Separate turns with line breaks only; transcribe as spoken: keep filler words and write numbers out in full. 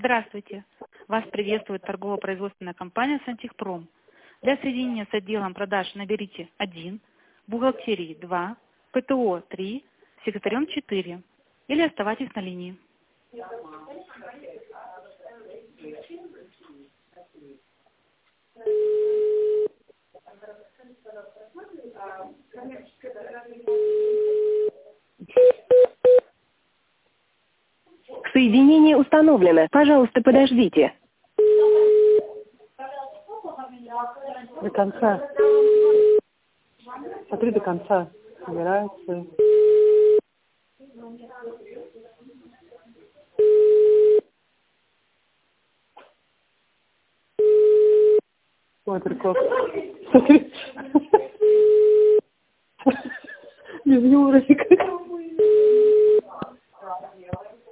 Здравствуйте. Вас приветствует торгово-производственная компания «Сантехпром». Для соединения с отделом продаж наберите один, бухгалтерии два, ПТО три, секретарем четыре или оставайтесь на линии.
Соединение установлено. Пожалуйста, подождите.
До конца. Смотри до конца. Собирается. Ой, прикол. Смотри. Без юмора никак.